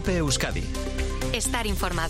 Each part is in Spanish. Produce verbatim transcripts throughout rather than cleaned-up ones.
COPE Euskadi. Estar informado.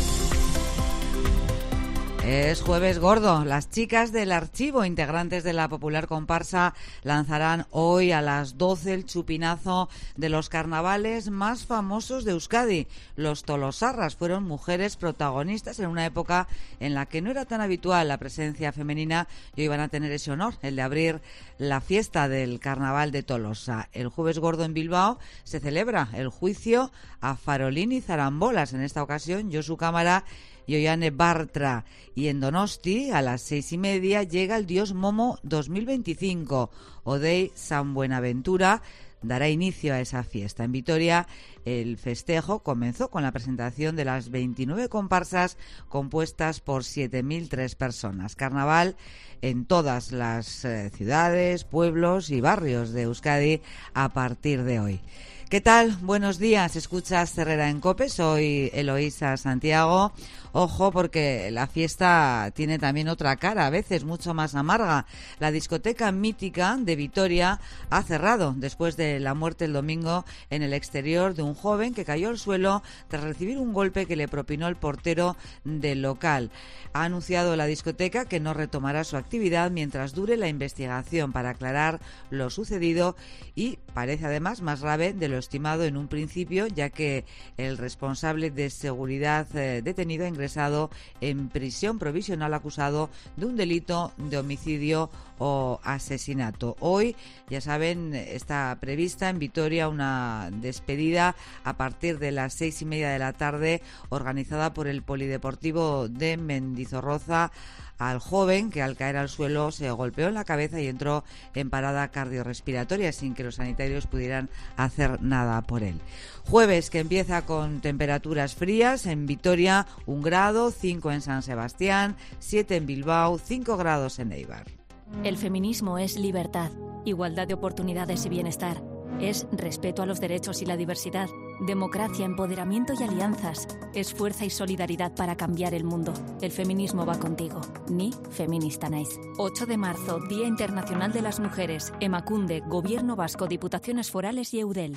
Es jueves gordo. Las chicas del archivo, integrantes de la popular comparsa, lanzarán hoy a las doce el chupinazo de los carnavales más famosos de Euskadi. Los tolosarras fueron mujeres protagonistas en una época en la que no era tan habitual la presencia femenina y hoy van a tener ese honor, el de abrir la fiesta del carnaval de Tolosa. El jueves gordo en Bilbao se celebra el juicio a Farolín y Zarambolas. En esta ocasión, Josu Cámara y Ollane Bartra. Y en Donosti, a las seis y media, llega el Dios Momo dos mil veinticinco. Odey San Buenaventura dará inicio a esa fiesta. En Vitoria, el festejo comenzó con la presentación de las veintinueve comparsas compuestas por siete mil tres personas. Carnaval en todas las eh, ciudades, pueblos y barrios de Euskadi a partir de hoy. ¿Qué tal? Buenos días. Escuchas Herrera en COPE. Soy Eloísa Santiago. Ojo, porque la fiesta tiene también otra cara, a veces mucho más amarga. La discoteca mítica de Vitoria ha cerrado después de la muerte el domingo en el exterior de un joven que cayó al suelo tras recibir un golpe que le propinó el portero del local. Ha anunciado la discoteca que no retomará su actividad mientras dure la investigación para aclarar lo sucedido y parece además más grave de lo estimado en un principio, ya que el responsable de seguridad eh, detenido ha ingresado en prisión provisional acusado de un delito de homicidio o asesinato. Hoy, ya saben, está prevista en Vitoria una despedida a partir de las seis y media de la tarde organizada por el Polideportivo de Mendizorroza al joven que al caer al suelo se golpeó en la cabeza y entró en parada cardiorrespiratoria sin que los sanitarios pudieran hacer nada por él. Jueves que empieza con temperaturas frías en Vitoria, un grado, cinco en San Sebastián, siete en Bilbao, cinco grados en Eibar. El feminismo es libertad, igualdad de oportunidades y bienestar. Es respeto a los derechos y la diversidad, democracia, empoderamiento y alianzas. Es fuerza y solidaridad para cambiar el mundo. El feminismo va contigo. Ni feminista naiz. ocho de marzo, Día Internacional de las Mujeres. Emakunde, Gobierno Vasco, Diputaciones Forales y Eudel.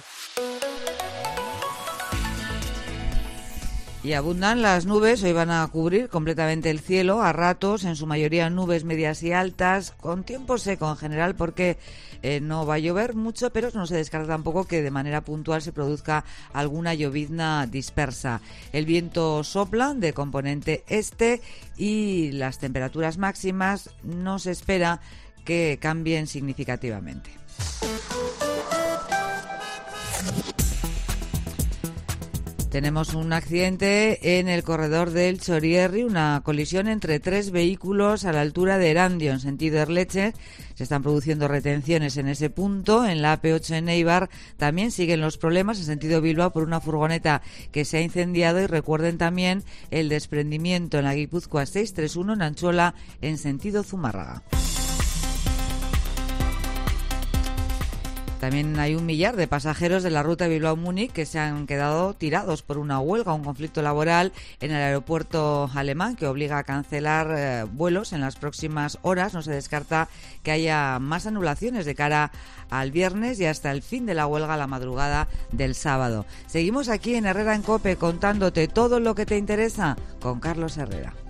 Y abundan las nubes, hoy van a cubrir completamente el cielo, a ratos, en su mayoría nubes medias y altas, con tiempo seco en general porque eh, no va a llover mucho, pero no se descarta tampoco que de manera puntual se produzca alguna llovizna dispersa. El viento sopla de componente este y las temperaturas máximas no se espera que cambien significativamente. Tenemos un accidente en el corredor del Txorierri, una colisión entre tres vehículos a la altura de Erandio, en sentido Erleche. Se están produciendo retenciones en ese punto. En la A P ocho en Eibar también siguen los problemas en sentido Bilbao por una furgoneta que se ha incendiado. Y recuerden también el desprendimiento en la Guipúzcoa seiscientos treinta y uno en Antxola, en sentido Zumárraga. También hay un millar de pasajeros de la ruta Bilbao-Múnich que se han quedado tirados por una huelga, un conflicto laboral en el aeropuerto alemán que obliga a cancelar eh, vuelos en las próximas horas. No se descarta que haya más anulaciones de cara al viernes y hasta el fin de la huelga a la madrugada del sábado. Seguimos aquí en Herrera en COPE contándote todo lo que te interesa con Carlos Herrera.